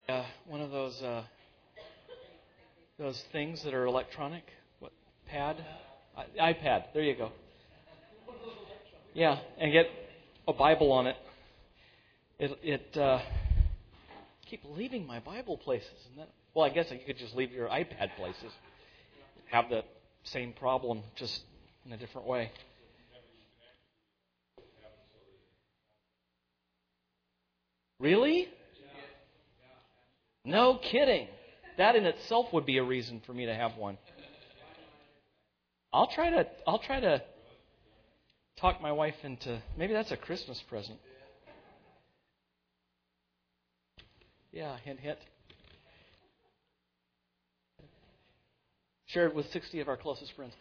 One of those things that are electronic. What pad? iPad. There you go. Yeah, and get a Bible on it. It keep leaving my Bible places. Well, I guess you could just leave your iPad places. Have the same problem, just in a different way. Really? No kidding. That in itself would be a reason for me to have one. I'll try to talk my wife into, maybe that's a Christmas present. Yeah, hint, hint. Shared with 60 of our closest friends.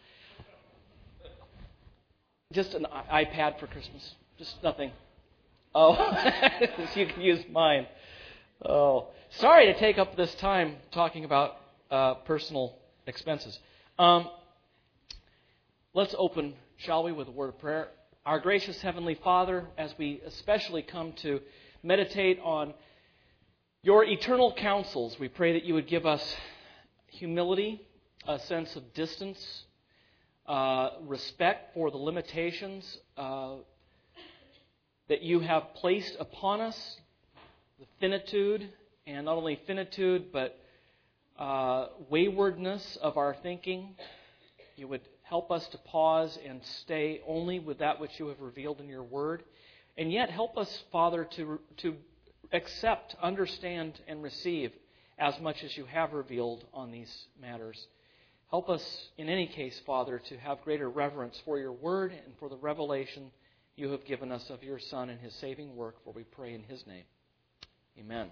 Just an iPad for Christmas. Just nothing. Oh, you can use mine. Oh, sorry to take up this time talking about personal expenses. Let's open, shall we, with a word of prayer. Our gracious Heavenly Father, as we especially come to meditate on your eternal counsels, we pray that you would give us humility, a sense of distance, respect for the limitations that you have placed upon us, the finitude, and not only finitude, but waywardness of our thinking. You would help us to pause and stay only with that which you have revealed in your word. And yet help us, Father, to accept, understand, and receive as much as you have revealed on these matters. Help us, in any case, Father, to have greater reverence for your word and for the revelation you have given us of your Son and his saving work, for we pray in his name. Amen.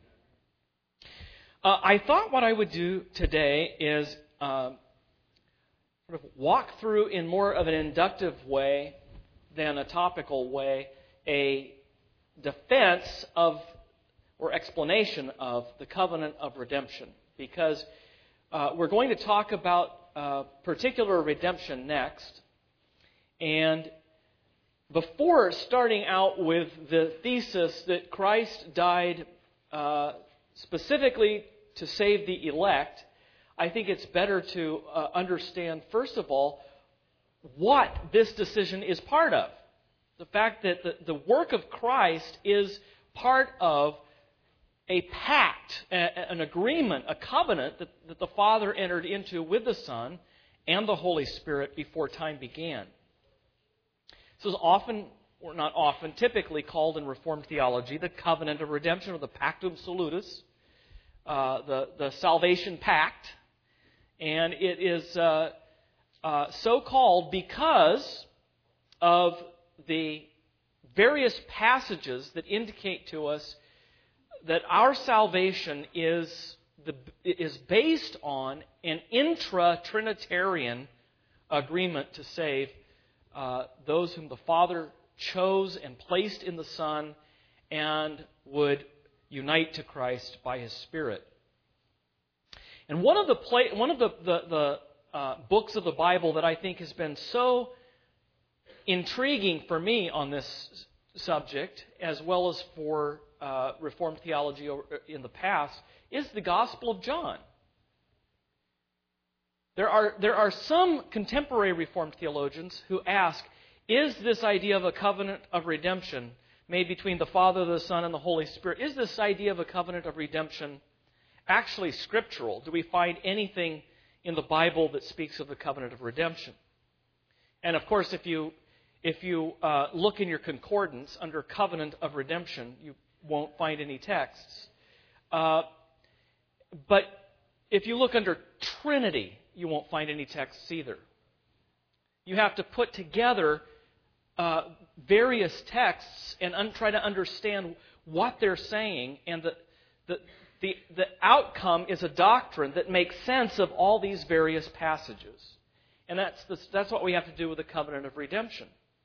I thought what I would do today is sort of walk through in more of an inductive way than a topical way a defense of or explanation of the covenant of redemption, because we're going to talk about particular redemption next. And before starting out with the thesis that Christ died specifically to save the elect, I think it's better to understand, first of all, what this decision is part of. The fact that the work of Christ is part of a pact, an agreement, a covenant that the Father entered into with the Son and the Holy Spirit before time began. This is often, or not often, typically called in Reformed theology the covenant of redemption, or the Pactum Salutis, the salvation pact. And it is so called because of the various passages that indicate to us that our salvation is based on an intra-Trinitarian agreement to save those whom the Father chose and placed in the Son and would unite to Christ by His Spirit. And one of the books of the Bible that I think has been so intriguing for me on this subject, as well as for Reformed theology in the past, is the Gospel of John. There are some contemporary Reformed theologians who ask, is this idea of a covenant of redemption made between the Father, the Son, and the Holy Spirit, is this idea of a covenant of redemption actually scriptural? Do we find anything in the Bible that speaks of the covenant of redemption? And of course, if you look in your concordance under covenant of redemption, you won't find any texts. But if you look under Trinity, you won't find any texts either. You have to put together various texts and try to understand what they're saying, and the outcome is a doctrine that makes sense of all these various passages. And that's what we have to do with the covenant of redemption.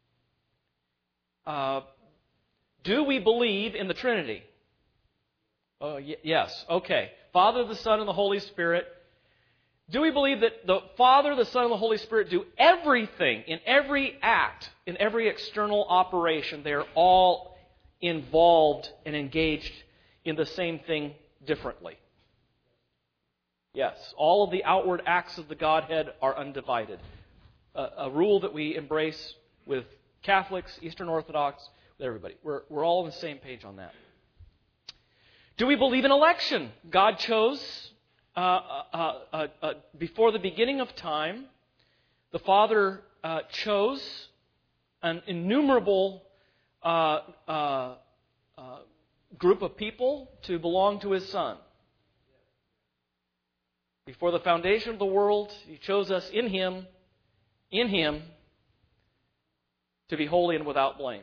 Do we believe in the Trinity? Oh, yes. Okay. Father, the Son, and the Holy Spirit. Do we believe that the Father, the Son, and the Holy Spirit do everything, in every act, in every external operation? They're all involved and engaged in the same thing differently. Yes, all of the outward acts of the Godhead are undivided. A rule that we embrace with Catholics, Eastern Orthodox, with everybody. We're all on the same page on that. Do we believe in election? God chose, before the beginning of time, the Father chose an innumerable group of people to belong to His Son. Before the foundation of the world, He chose us in Him, to be holy and without blame.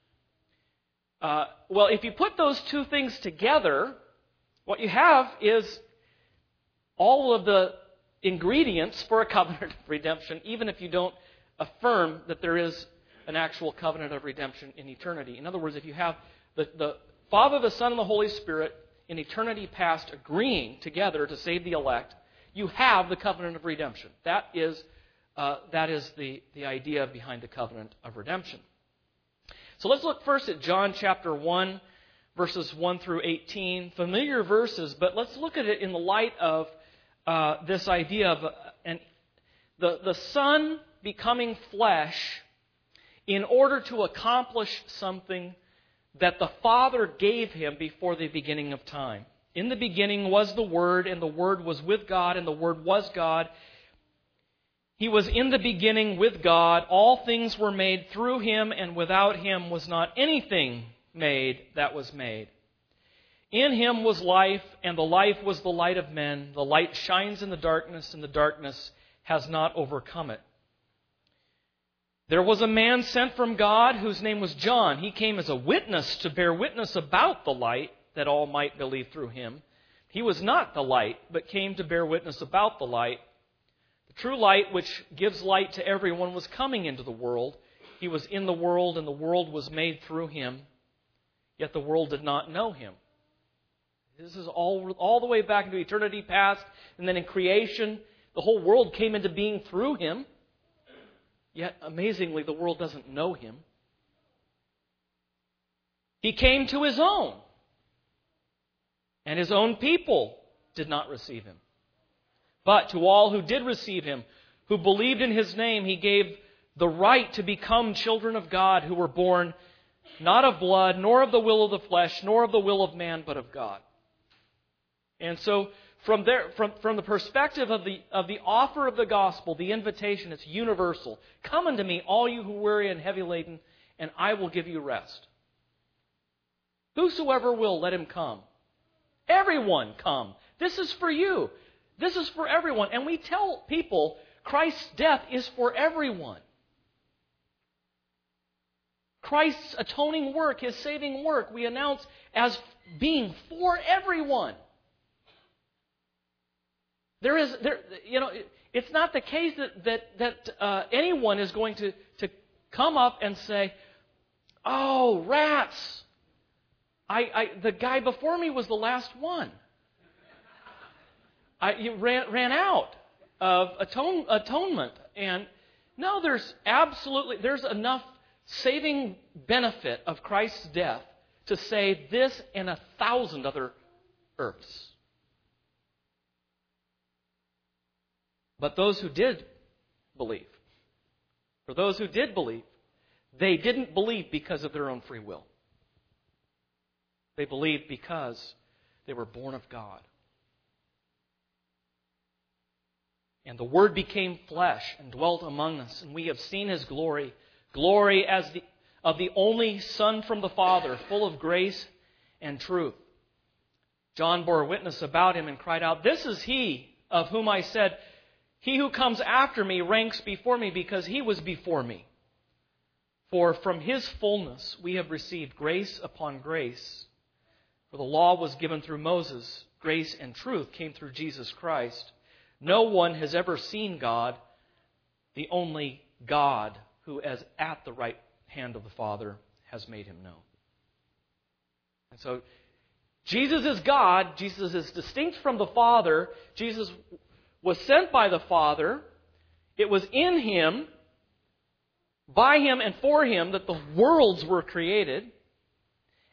Well, if you put those two things together, what you have is all of the ingredients for a covenant of redemption, even if you don't affirm that there is an actual covenant of redemption in eternity. In other words, if you have the Father, the Son, and the Holy Spirit in eternity past agreeing together to save the elect, you have the covenant of redemption. That is the idea behind the covenant of redemption. So let's look first at John chapter 1, verses 1 through 18. Familiar verses, but let's look at it in the light of this idea of the Son becoming flesh in order to accomplish something that the Father gave Him before the beginning of time. In the beginning was the Word, and the Word was with God, and the Word was God. He was in the beginning with God. All things were made through Him, and without Him was not anything made that was made. In Him was life, and the life was the light of men. The light shines in the darkness, and the darkness has not overcome it. There was a man sent from God whose name was John. He came as a witness to bear witness about the light, that all might believe through him. He was not the light, but came to bear witness about the light. The true light, which gives light to everyone, was coming into the world. He was in the world, and the world was made through Him. Yet the world did not know Him. This is all the way back into eternity past, and then in creation, the whole world came into being through Him. Yet, amazingly, the world doesn't know Him. He came to His own, and His own people did not receive Him. But to all who did receive Him, who believed in His name, He gave the right to become children of God, who were born not of blood, nor of the will of the flesh, nor of the will of man, but of God. And so, from the perspective of the offer of the gospel, the invitation, it's universal. Come unto me, all you who weary and heavy laden, and I will give you rest. Whosoever will, let him come. Everyone come. This is for you. This is for everyone. And we tell people Christ's death is for everyone. Christ's atoning work, His saving work, we announce as being for everyone. It's not the case that anyone is going to come up and say, "Oh, rats! The guy before me was the last one. You ran out of atonement." And no, there's enough saving benefit of Christ's death to save this and 1,000 other earths. But those who did believe, they didn't believe because of their own free will. They believed because they were born of God. And the Word became flesh and dwelt among us, and we have seen His glory, glory as of the only Son from the Father, full of grace and truth. John bore witness about Him and cried out, "This is He of whom I said, 'He who comes after me ranks before me because He was before me.' For from His fullness we have received grace upon grace. For the law was given through Moses. Grace and truth came through Jesus Christ. No one has ever seen God, the only God who is at the right hand of the Father has made Him known." And so, Jesus is God. Jesus is distinct from the Father. Jesus was sent by the Father. It was in Him, by Him, and for Him that the worlds were created.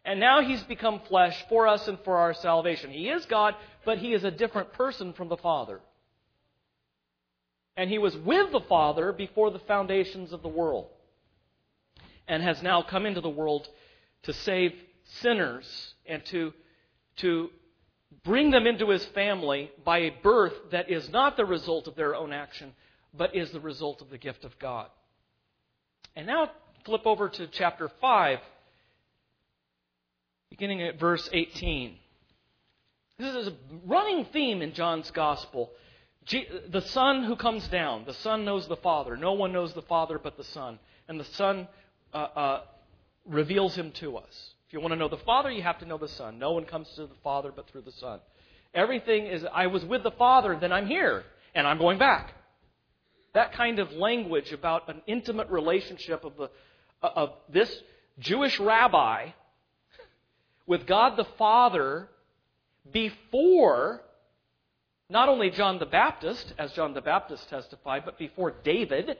And now He's become flesh for us and for our salvation. He is God, but He is a different person from the Father. And He was with the Father before the foundations of the world, and has now come into the world to save sinners and to bring them into His family by a birth that is not the result of their own action, but is the result of the gift of God. And now flip over to chapter 5, beginning at verse 18. This is a running theme in John's Gospel. The Son who comes down. The Son knows the Father. No one knows the Father but the Son. And the Son reveals Him to us. If you want to know the Father, you have to know the Son. No one comes to the Father but through the Son. Everything is, I was with the Father, then I'm here, and I'm going back. That kind of language about an intimate relationship of this Jewish rabbi with God the Father before not only John the Baptist, as John the Baptist testified, but before David,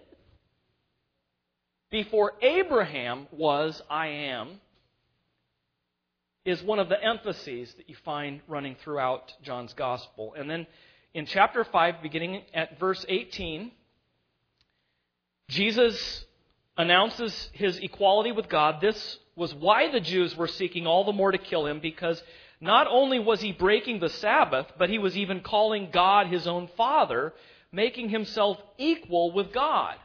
before Abraham was, I am, is one of the emphases that you find running throughout John's Gospel. And then in chapter 5, beginning at verse 18, Jesus announces His equality with God. This was why the Jews were seeking all the more to kill Him, because not only was He breaking the Sabbath, but He was even calling God His own Father, making Himself equal with God.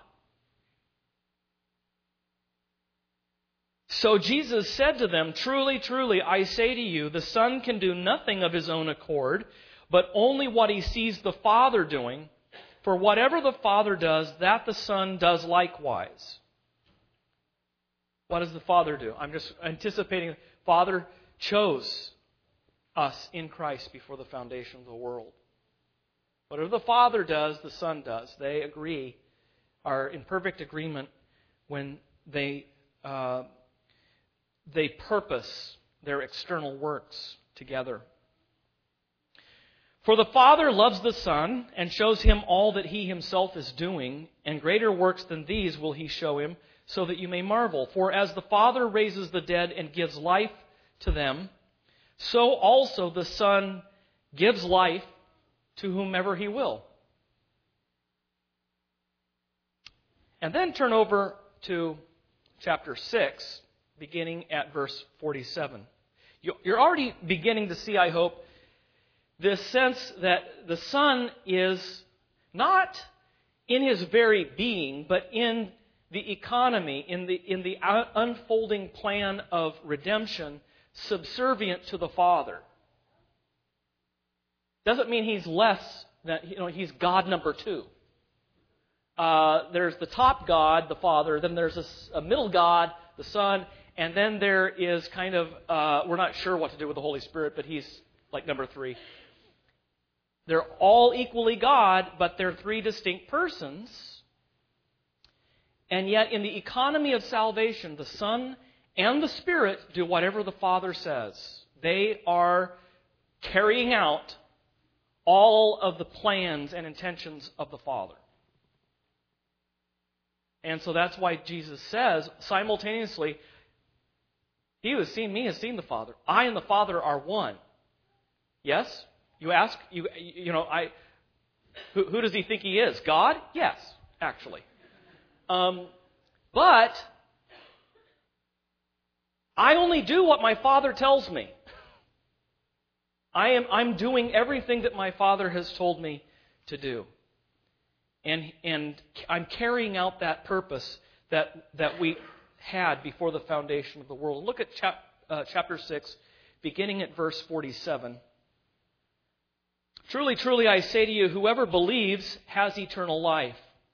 So Jesus said to them, "Truly, truly, I say to you, the Son can do nothing of His own accord, but only what He sees the Father doing. For whatever the Father does, that the Son does likewise." What does the Father do? I'm just anticipating. Father chose us in Christ before the foundation of the world. Whatever the Father does, the Son does. They agree, are in perfect agreement when they purpose their external works together. For the Father loves the Son and shows Him all that He Himself is doing, and greater works than these will He show Him, so that you may marvel. For as the Father raises the dead and gives life to them, so also the Son gives life to whomever He will. And then turn over to chapter 6, beginning at verse 47. You're already beginning to see, I hope, this sense that the Son is not in His very being, but in the economy, in the unfolding plan of redemption, subservient to the Father. Doesn't mean He's less than, He's God number 2. There's the top God, the Father, then there's a middle God, the Son, and then there is kind of, we're not sure what to do with the Holy Spirit, but He's like number 3. They're all equally God, but they're 3 distinct persons. And yet in the economy of salvation, the Son and the Spirit do whatever the Father says. They are carrying out all of the plans and intentions of the Father. And so that's why Jesus says, simultaneously, "He who has seen me has seen the Father. I and the Father are one." Yes? You ask, who does He think He is? God? Yes, actually. But I only do what my Father tells me. I'm doing everything that my Father has told me to do. And I'm carrying out that purpose that we had before the foundation of the world. Look at chapter 6, beginning at verse 47. "Truly, truly, I say to you, whoever believes has eternal life.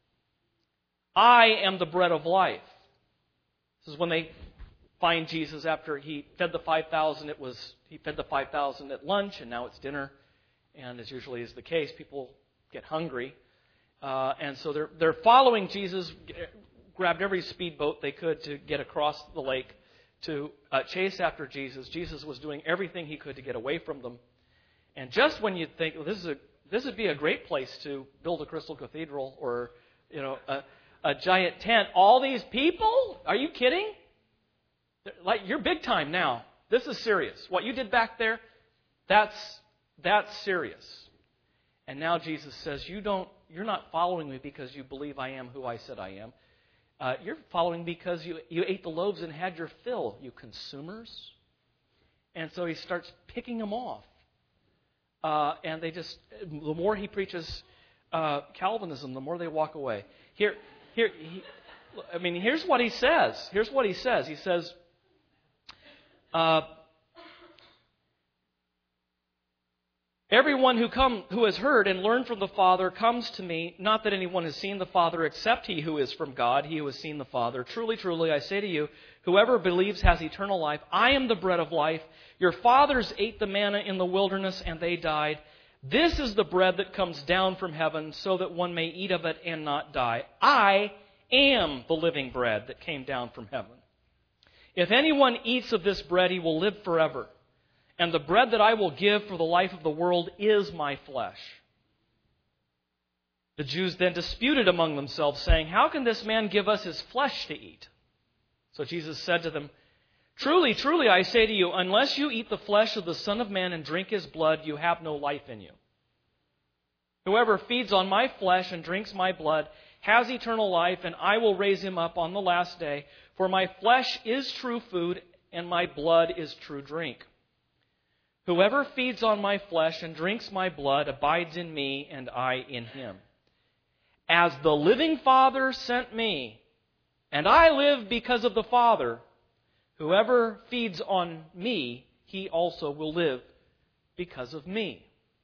I am the bread of life." This is when they find Jesus after He fed the 5,000. He fed the 5,000 at lunch, and now it's dinner. And as usually is the case, people get hungry. And so they're following Jesus, grabbed every speedboat they could to get across the lake to chase after Jesus. Jesus was doing everything He could to get away from them. And just when you'd think, well, this would be a great place to build a crystal cathedral or a giant tent, all these people? Are you kidding? Like, you're big time now. This is serious. What you did back there, that's serious. And now Jesus says, you're not following me because you believe I am who I said I am. You're following because you ate the loaves and had your fill, you consumers. And so he starts picking them off. And they just, the more he preaches Calvinism, the more they walk away. Here's what he says. Here's what he says. He says, everyone who has heard and learned from the Father comes to me, not that anyone has seen the Father except he who is from God, he who has seen the Father. Truly, truly, I say to you, whoever believes has eternal life. I am the bread of life. Your fathers ate the manna in the wilderness and they died. This is the bread that comes down from heaven so that one may eat of it and not die. I am the living bread that came down from heaven. If anyone eats of this bread, he will live forever. And the bread that I will give for the life of the world is my flesh. The Jews then disputed among themselves, saying, how can this man give us his flesh to eat? So Jesus said to them, truly, truly, I say to you, unless you eat the flesh of the Son of Man and drink his blood, you have no life in you. Whoever feeds on my flesh and drinks my blood has eternal life, and I will raise him up on the last day. For my flesh is true food, and my blood is true drink. Whoever feeds on my flesh and drinks my blood abides in me, and I in him. As the living Father sent me, and I live because of the Father, whoever feeds on me, he also will live because of me.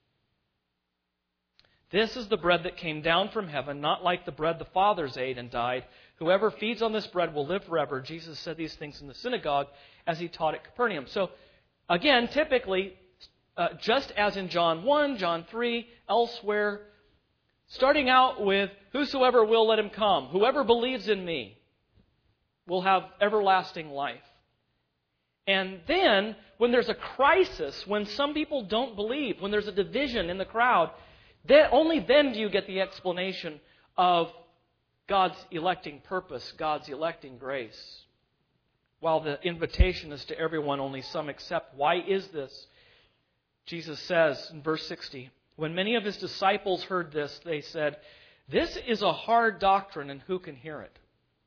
This is the bread that came down from heaven, not like the bread the fathers ate and died. Whoever feeds on this bread will live forever. Jesus said these things in the synagogue as he taught at Capernaum. So, again, typically, just as in John 1, John 3, elsewhere, starting out with, whosoever will, let him come. Whoever believes in me will have everlasting life. And then, when there's a crisis, when some people don't believe, when there's a division in the crowd, only then do you get the explanation of God's electing purpose, God's electing grace. While the invitation is to everyone, only some accept. Why is this? Jesus says in verse 60, when many of his disciples heard this, they said, this is a hard doctrine, and who can hear it?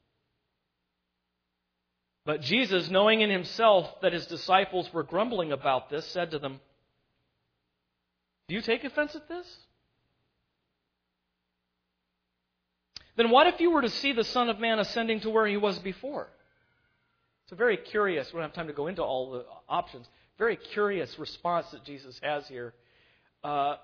But Jesus, knowing in himself that his disciples were grumbling about this, said to them, do you take offense at this? Then what if you were to see the Son of Man ascending to where he was before? It's a very curious, we don't have time to go into all the options, very curious response that Jesus has here. My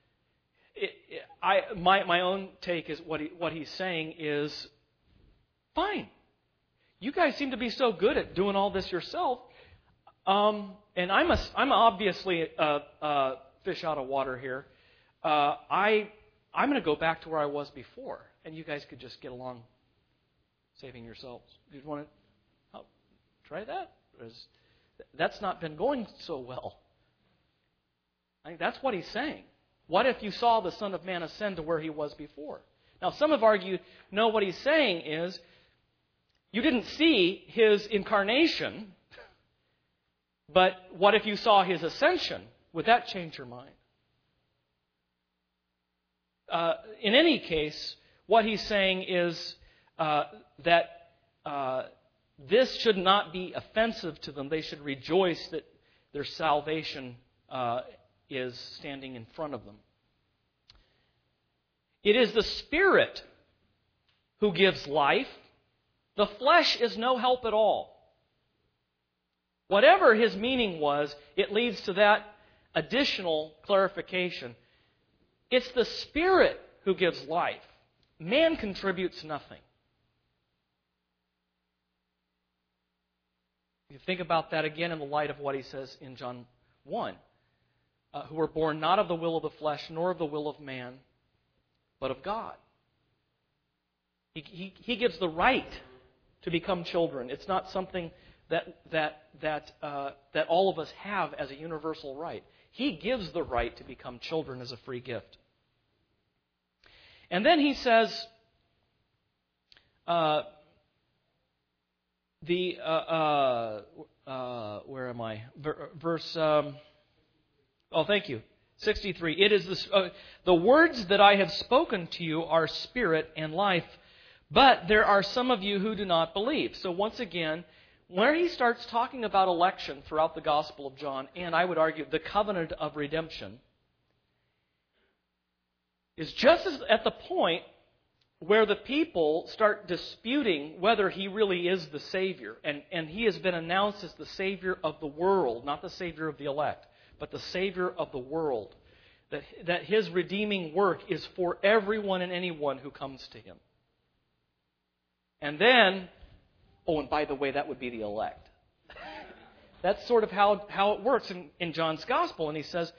own take is what he's saying is, fine. You guys seem to be so good at doing all this yourself. And I'm obviously a fish out of water here. I'm going to go back to where I was before. And you guys could just get along saving yourselves. Do you want to try that? That's not been going so well. I think that's what he's saying. What if you saw the Son of Man ascend to where he was before? Now, some have argued, no, what he's saying is, you didn't see his incarnation, but what if you saw his ascension? Would that change your mind? In any case, what he's saying is that this should not be offensive to them. They should rejoice that their salvation is standing in front of them. It is the Spirit who gives life. The flesh is no help at all. Whatever his meaning was, it leads to that additional clarification. It's the Spirit who gives life. Man contributes nothing. You think about that again in the light of what he says in John 1. Who were born not of the will of the flesh, nor of the will of man, but of God. He gives the right to become children. It's not something that all of us have as a universal right. He gives the right to become children as a free gift. And then he says, where am I? Verse, thank you. 63. It is the words that I have spoken to you are spirit and life, but there are some of you who do not believe. So once again, where he starts talking about election throughout the Gospel of John, and I would argue the covenant of redemption, is just at the point where the people start disputing whether he really is the Savior. And he has been announced as the Savior of the world, not the Savior of the elect, but the Savior of the world. That his redeeming work is for everyone and anyone who comes to him. And then, and by the way, that would be the elect. That's sort of how it works in John's Gospel. And he says,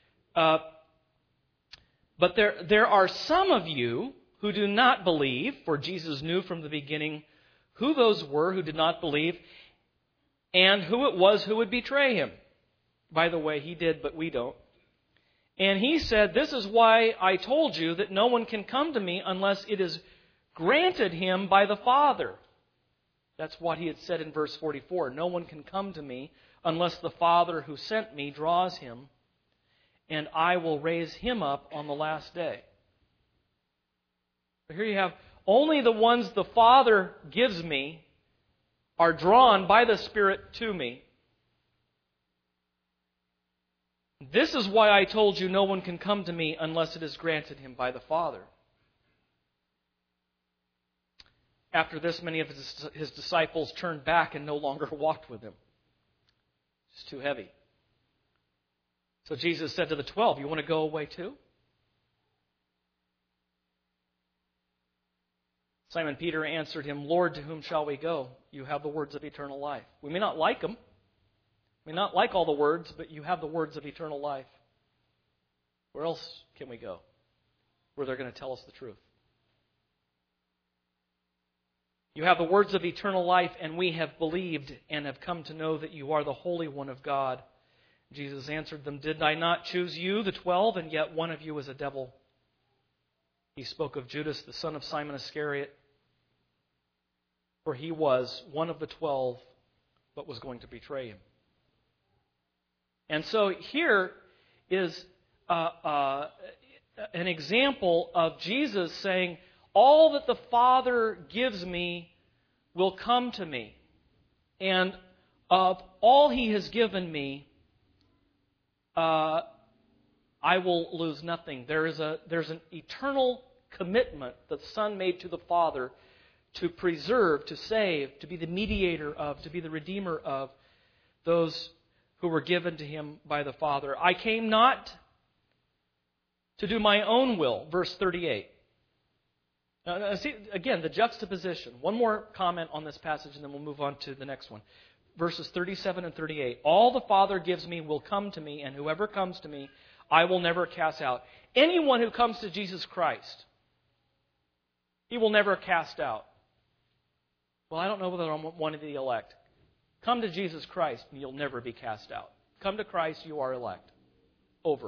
but there are some of you who do not believe, for Jesus knew from the beginning who those were who did not believe and who it was who would betray him. By the way, he did, but we don't. And he said, this is why I told you that no one can come to me unless it is granted him by the Father. That's what he had said in verse 44. No one can come to me unless the Father who sent me draws him, and I will raise him up on the last day. So here you have, only the ones the Father gives me are drawn by the Spirit to me. This is why I told you no one can come to me unless it is granted him by the Father. After this, many of his disciples turned back and no longer walked with him. It's too heavy. So Jesus said to the 12, you want to go away too? Simon Peter answered him, Lord, to whom shall we go? You have the words of eternal life. We may not like them. We may not like all the words, but you have the words of eternal life. Where else can we go? Where they're going to tell us the truth. You have the words of eternal life, and we have believed and have come to know that you are the Holy One of God. Jesus answered them, did I not choose you, the 12, and yet one of you is a devil? He spoke of Judas, the son of Simon Iscariot, for he was one of the 12, but was going to betray him. And so here is an example of Jesus saying, all that the Father gives me will come to me. And of all He has given me, I will lose nothing. There's an eternal commitment that the Son made to the Father to preserve, to save, to be the mediator of, to be the redeemer of those who were given to Him by the Father. I came not to do my own will, verse 38. Now, see, again, the juxtaposition. One more comment on this passage, and then we'll move on to the next one. Verses 37 and 38. All the Father gives me will come to me, and whoever comes to me, I will never cast out. Anyone who comes to Jesus Christ, He will never cast out. Well, I don't know whether I'm one of the elect. Come to Jesus Christ, and you'll never be cast out. Come to Christ, you are elect. Over.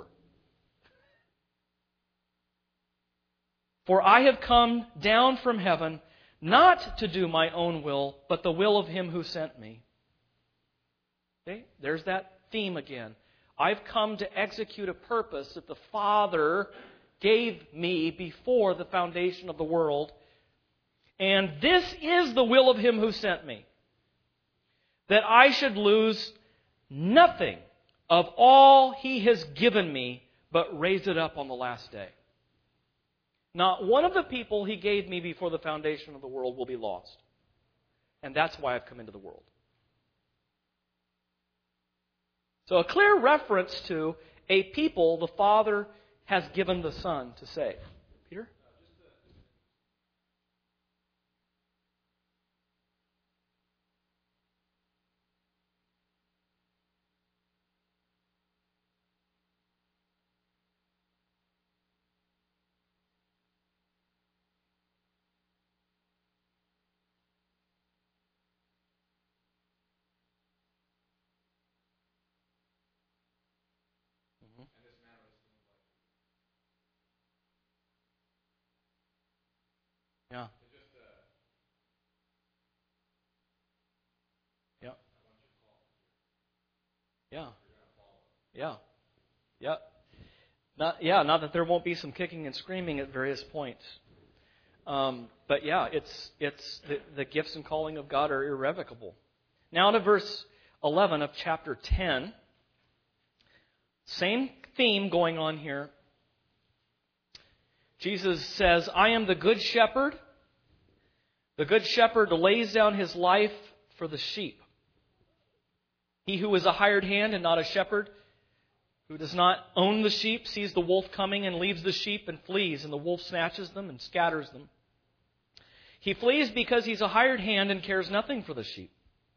For I have come down from heaven not to do my own will, but the will of Him who sent me. Okay? There's that theme again. I've come to execute a purpose that the Father gave me before the foundation of the world. And this is the will of Him who sent me. That I should lose nothing of all He has given me, but raise it up on the last day. Not one of the people He gave me before the foundation of the world will be lost. And that's why I've come into the world. So a clear reference to a people the Father has given the Son to save. Peter? Yeah. Yeah. Yeah. Yeah. Yeah. Not that there won't be some kicking and screaming at various points. But yeah, it's the gifts and calling of God are irrevocable. Now to verse 11 of chapter 10. Same theme going on here. Jesus says, I am the good shepherd. The good shepherd lays down his life for the sheep. He who is a hired hand and not a shepherd, who does not own the sheep, sees the wolf coming and leaves the sheep and flees, and the wolf snatches them and scatters them. He flees because he's a hired hand and cares nothing for the sheep.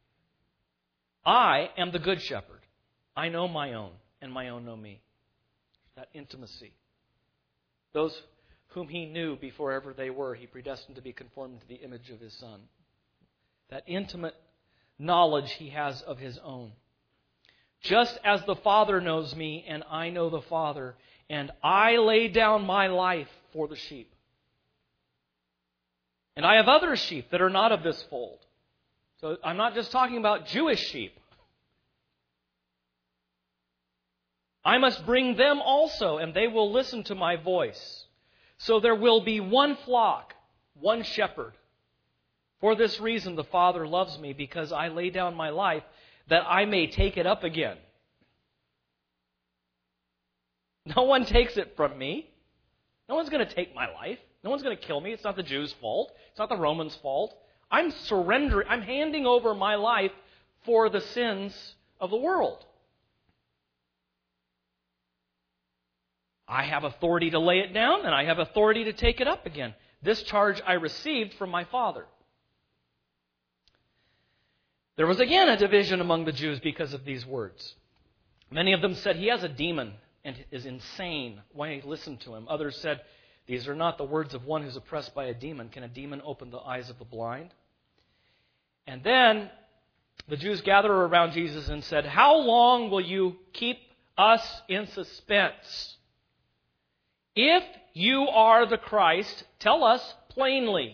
I am the good shepherd. I know my own, and my own know me. That intimacy. Those whom he knew before ever they were, he predestined to be conformed to the image of his Son. That intimate knowledge he has of his own. Just as the Father knows me, and I know the Father, and I lay down my life for the sheep. And I have other sheep that are not of this fold. So I'm not just talking about Jewish sheep. I must bring them also, and they will listen to my voice. So there will be one flock, one shepherd. For this reason the Father loves me, because I lay down my life that I may take it up again. No one takes it from me. No one's going to take my life. No one's going to kill me. It's not the Jews' fault. It's not the Romans' fault. I'm surrendering. I'm handing over my life for the sins of the world. I have authority to lay it down, and I have authority to take it up again. This charge I received from my Father. There was again a division among the Jews because of these words. Many of them said, he has a demon and is insane. Why listen to him? Others said, these are not the words of one who's oppressed by a demon. Can a demon open the eyes of the blind? And then the Jews gathered around Jesus and said, how long will you keep us in suspense? If you are the Christ, tell us plainly.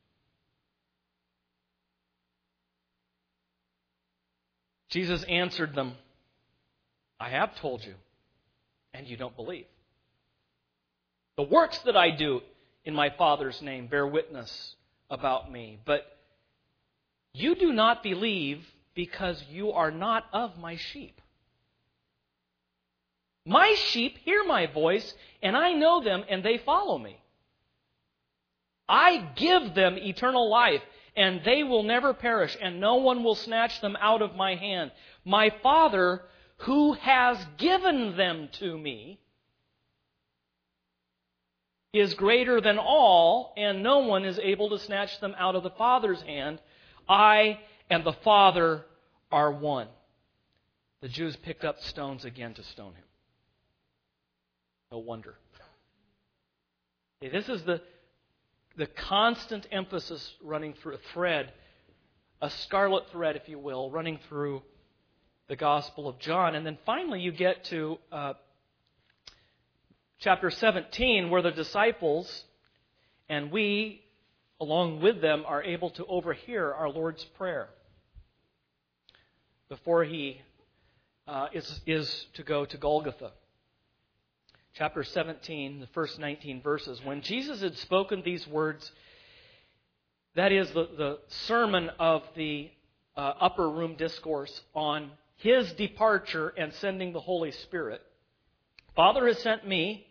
Jesus answered them, I have told you, and you don't believe. The works that I do in my Father's name bear witness about me, but you do not believe because you are not of my sheep. My sheep hear my voice, and I know them, and they follow me. I give them eternal life, and they will never perish, and no one will snatch them out of my hand. My Father, who has given them to me, is greater than all, and no one is able to snatch them out of the Father's hand. I and the Father are one. The Jews picked up stones again to stone him. No wonder. This is the constant emphasis running through a thread, a scarlet thread, if you will, running through the Gospel of John. And then finally you get to chapter 17, where the disciples and we, along with them, are able to overhear our Lord's Prayer before he is to go to Golgotha. Chapter 17, the first 19 verses. When Jesus had spoken these words, that is the sermon of the upper room discourse on his departure and sending the Holy Spirit. Father has sent me.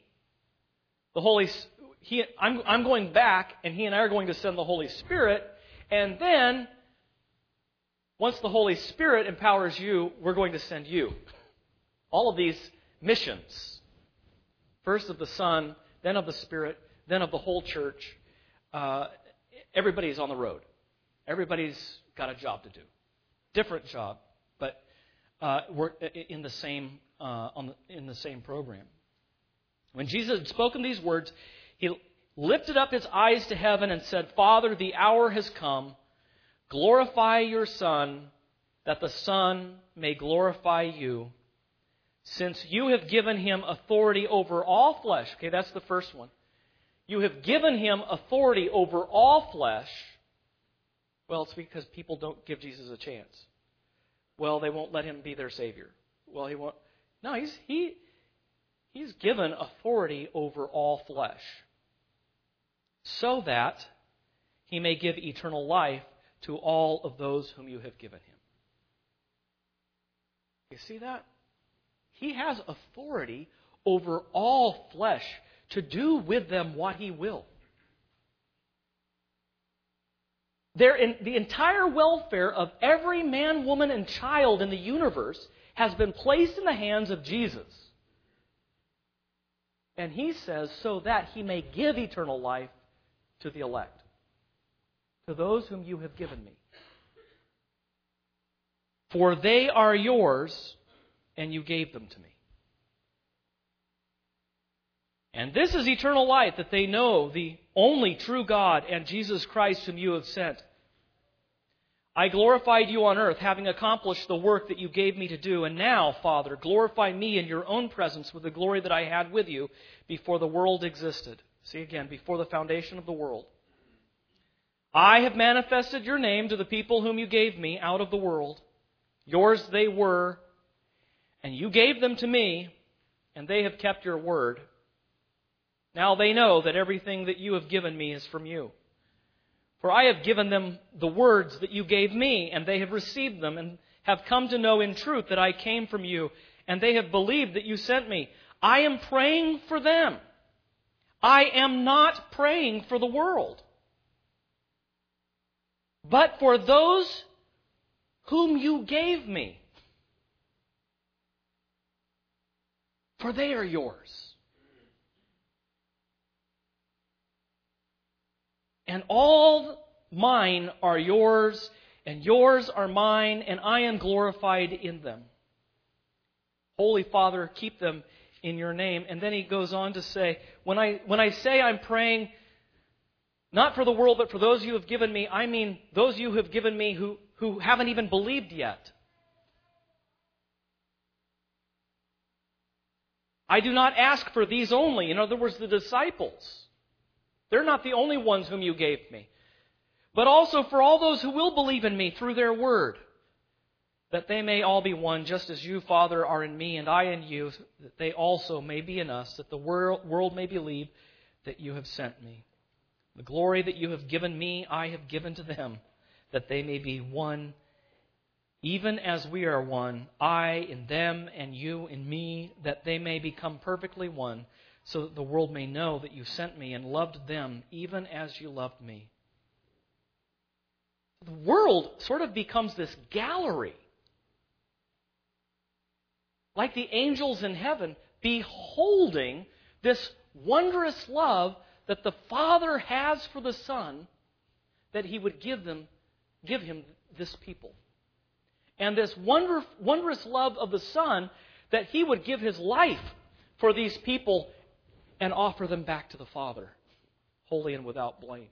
I'm going back, and he and I are going to send the Holy Spirit. And then, once the Holy Spirit empowers you, we're going to send you. All of these missions. First of the Son, then of the Spirit, then of the whole church. Everybody's on the road. Everybody's got a job to do. Different job, but we're in the same program. When Jesus had spoken these words, he lifted up his eyes to heaven and said, Father, the hour has come. Glorify your Son, that the Son may glorify you, since you have given him authority over all flesh. Okay, that's the first one. You have given him authority over all flesh. Well, it's because people don't give Jesus a chance. Well, they won't let him be their Savior. well, he won't. No, he's given authority over all flesh so that he may give eternal life to all of those whom you have given him. You see that? He has authority over all flesh to do with them what he will. The entire welfare of every man, woman, and child in the universe has been placed in the hands of Jesus. And he says, so that he may give eternal life to the elect, to those whom you have given me. For they are yours, and you gave them to me. And this is eternal life, that they know the only true God and Jesus Christ whom you have sent. I glorified you on earth, having accomplished the work that you gave me to do. And now, Father, glorify me in your own presence with the glory that I had with you before the world existed. See again, before the foundation of the world. I have manifested your name to the people whom you gave me out of the world. Yours they were, and you gave them to me, and they have kept your word. Now they know that everything that you have given me is from you. For I have given them the words that you gave me, and they have received them, and have come to know in truth that I came from you, and they have believed that you sent me. I am praying for them. I am not praying for the world, but for those whom you gave me. For they are yours. And all mine are yours, and yours are mine, and I am glorified in them. Holy Father, keep them in your name. And then he goes on to say, when I say I'm praying not for the world, but for those you have given me, I mean those you have given me who haven't even believed yet. I do not ask for these only. In other words, the disciples. They're not the only ones whom you gave me. But also for all those who will believe in me through their word, that they may all be one, just as you, Father, are in me and I in you, that they also may be in us, that the world may believe that you have sent me. The glory that you have given me, I have given to them, that they may be one, even as we are one, I in them and you in me, that they may become perfectly one, so that the world may know that you sent me and loved them even as you loved me. The world sort of becomes this gallery, like the angels in heaven, beholding this wondrous love that the Father has for the Son, that He would give him this people. And this wondrous love of the Son, that He would give His life for these people and offer them back to the Father, holy and without blame.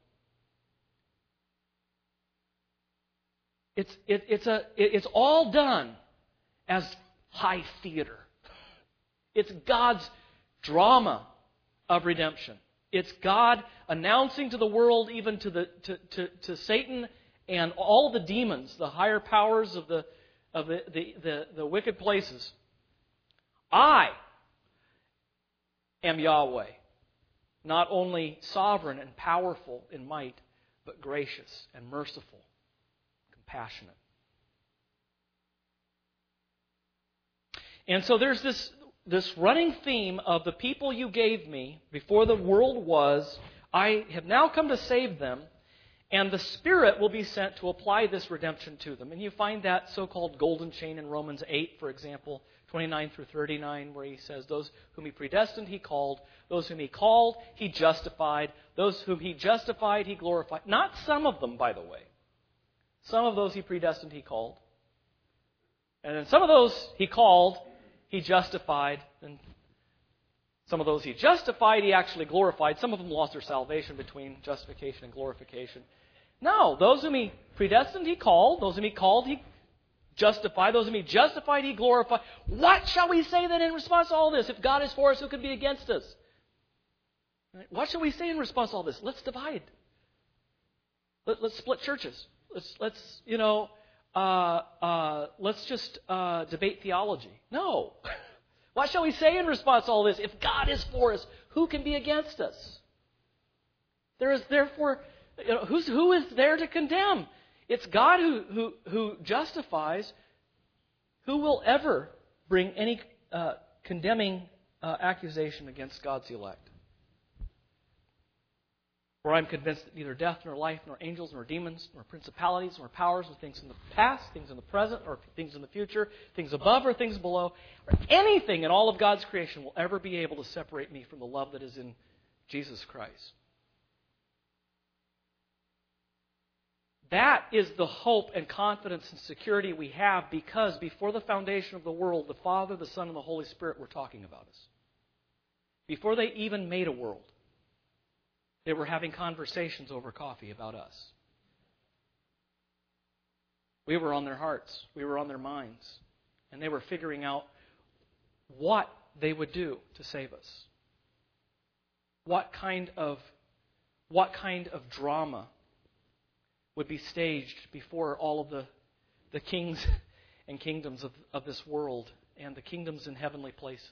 It's all done as high theater. It's God's drama of redemption. It's God announcing to the world, even to Satan and all the demons, the higher powers of the wicked places. I am Yahweh, not only sovereign and powerful in might, but gracious and merciful, compassionate. And so there's this running theme of the people you gave me before the world was, I have now come to save them, and the Spirit will be sent to apply this redemption to them. And you find that so-called golden chain in Romans 8, for example, 29 through 39, where he says, those whom he predestined, he called. Those whom he called, he justified. Those whom he justified, he glorified. Not some of them, by the way. Some of those he predestined, he called. And then some of those he called, he justified. And some of those he justified, he actually glorified. Some of them lost their salvation between justification and glorification. No, those whom he predestined, he called. Those whom he called, he justified. Those whom he justified, he glorified. What shall we say then in response to all this? If God is for us, who could be against us? What shall we say in response to all this? Let's divide. Let's split churches. Let's let's just debate theology. No. What shall we say in response to all this? If God is for us, who can be against us? There is therefore, who is there to condemn? It's God who justifies. Who will ever bring any condemning accusation against God's elect? For I'm convinced that neither death, nor life, nor angels, nor demons, nor principalities, nor powers, nor things in the past, things in the present, or things in the future, things above or things below, or anything in all of God's creation will ever be able to separate me from the love that is in Jesus Christ. That is the hope and confidence and security we have because before the foundation of the world, the Father, the Son, and the Holy Spirit were talking about us. Before they even made a world, they were having conversations over coffee about us. We were on their hearts. We were on their minds. And they were figuring out what they would do to save us. What kind of drama would be staged before all of the kings and kingdoms of this world and the kingdoms in heavenly places.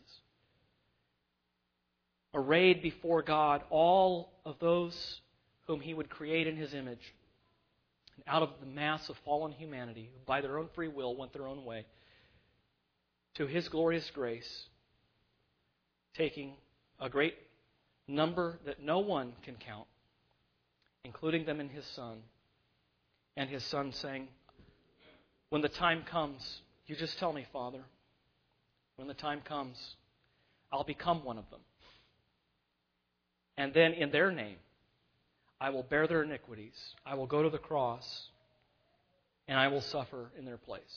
Arrayed before God all of those whom He would create in His image. And out of the mass of fallen humanity, who by their own free will went their own way, to His glorious grace, taking a great number that no one can count, including them in His Son, and His Son saying, when the time comes, you just tell me, Father, when the time comes, I'll become one of them. And then in their name, I will bear their iniquities. I will go to the cross, and I will suffer in their place.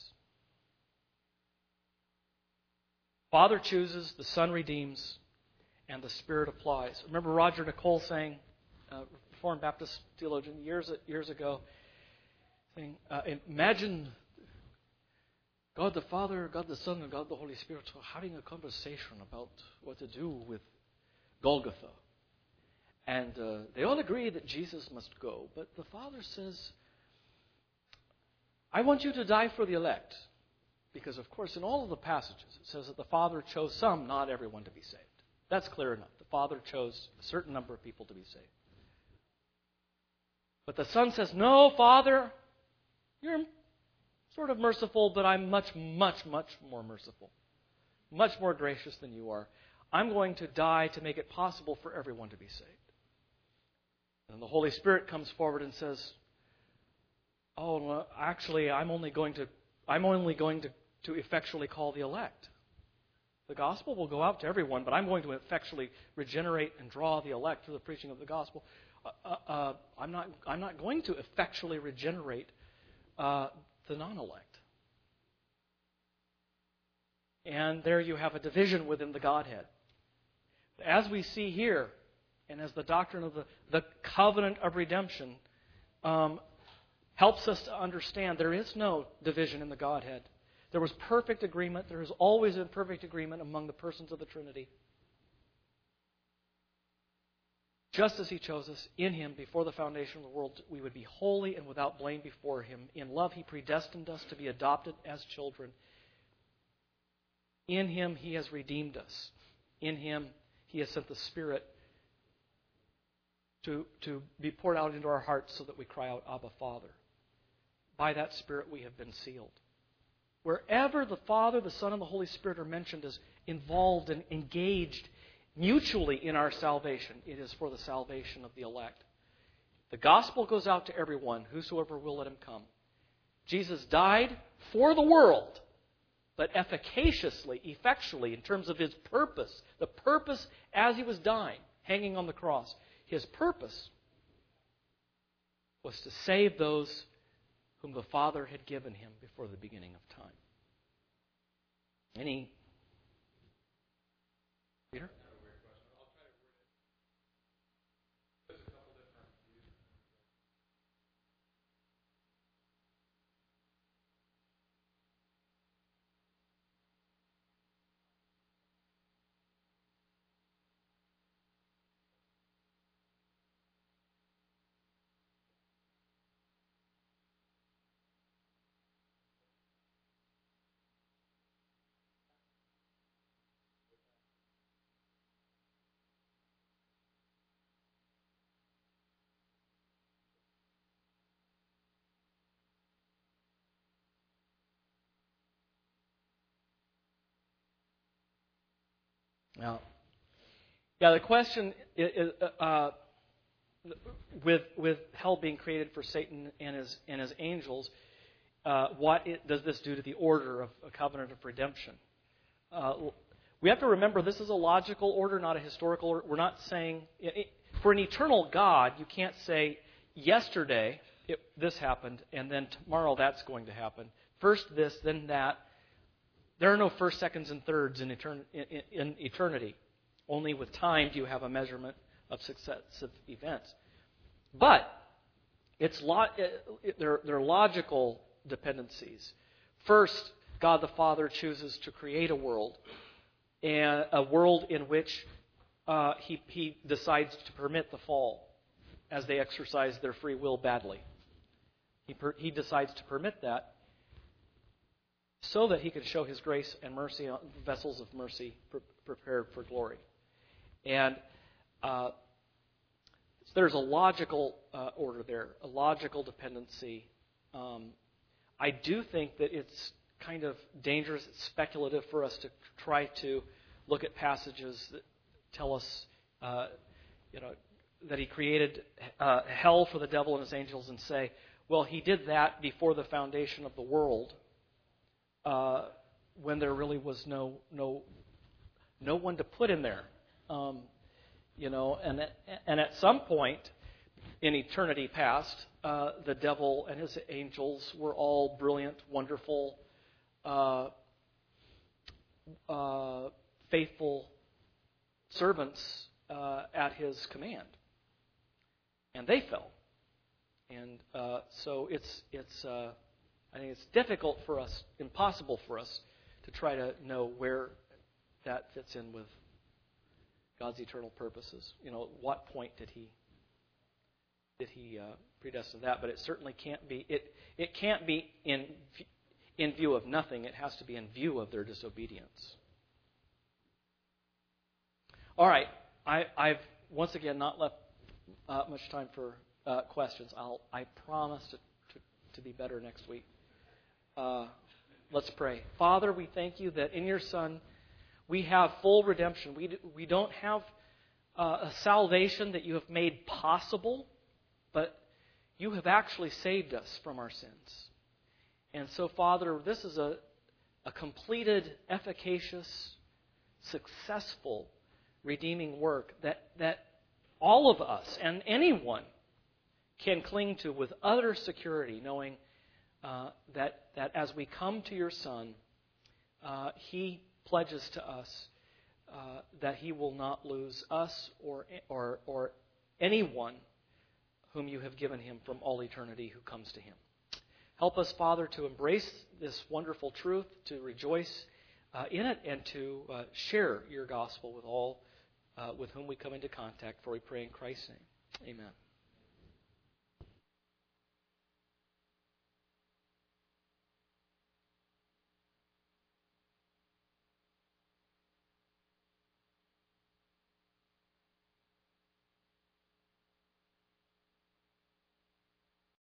Father chooses, the Son redeems, and the Spirit applies. Remember Roger Nicole saying, Reformed Baptist theologian years ago, saying, imagine God the Father, God the Son, and God the Holy Spirit having a conversation about what to do with Golgotha. And they all agree that Jesus must go. But the Father says, I want you to die for the elect. Because, of course, in all of the passages, it says that the Father chose some, not everyone, to be saved. That's clear enough. The Father chose a certain number of people to be saved. But the Son says, no, Father, you're sort of merciful, but I'm much, much, much more merciful. Much more gracious than you are. I'm going to die to make it possible for everyone to be saved. And the Holy Spirit comes forward and says, oh, well, actually, I'm only going to effectually call the elect. The gospel will go out to everyone, but I'm going to effectually regenerate and draw the elect through the preaching of the gospel. I'm not going to effectually regenerate the non-elect. And there you have a division within the Godhead. As we see here, and as the doctrine of the covenant of redemption helps us to understand, there is no division in the Godhead. There was perfect agreement. There has always been perfect agreement among the persons of the Trinity. Just as He chose us in Him before the foundation of the world, we would be holy and without blame before Him. In love, He predestined us to be adopted as children. In Him, He has redeemed us. In Him, He has sent the Spirit to be poured out into our hearts so that we cry out, Abba, Father. By that Spirit, we have been sealed. Wherever the Father, the Son, and the Holy Spirit are mentioned as involved and engaged mutually in our salvation, it is for the salvation of the elect. The gospel goes out to everyone, whosoever will, let him come. Jesus died for the world, but efficaciously, effectually, in terms of His purpose, the purpose as He was dying, hanging on the cross, His purpose was to save those whom the Father had given Him before the beginning of time. Peter? Now, yeah, the question is, with hell being created for Satan and his angels, what does this do to the order of a covenant of redemption? We have to remember this is a logical order, not a historical order. We're not saying for an eternal God, you can't say yesterday this happened and then tomorrow that's going to happen. First this, then that. There are no first, seconds, and thirds in eternity. Only with time do you have a measurement of successive events. But there are logical dependencies. First, God the Father chooses to create a world, and a world in which He decides to permit the fall as they exercise their free will badly. He decides to permit that so that He can show His grace and mercy on vessels of mercy prepared for glory. And there's a logical order there, a logical dependency. I do think that it's kind of dangerous, it's speculative for us to try to look at passages that tell us, that He created hell for the devil and his angels, and say, well, He did that before the foundation of the world, when there really was no one to put in there. And at some point in eternity past, the devil and his angels were all brilliant, wonderful, faithful servants at His command, and they fell. And so I think it's difficult for us, impossible for us, to try to know where that fits in with God's eternal purposes. At what point did He predestine that? But it certainly can't be. It can't be in view of nothing. It has to be in view of their disobedience. All right, I've once again not left much time for questions. I promise to be better next week. Let's pray. Father, we thank You that in Your Son we have full redemption. We don't have a salvation that You have made possible, but You have actually saved us from our sins. And so, Father, this is a completed, efficacious, successful, redeeming work that all of us and anyone can cling to with utter security, knowing that as we come to Your Son, He pledges to us that He will not lose us or anyone whom You have given Him from all eternity who comes to Him. Help us, Father, to embrace this wonderful truth, to rejoice in it, and to share Your gospel with all with whom we come into contact, for we pray in Christ's name. Amen.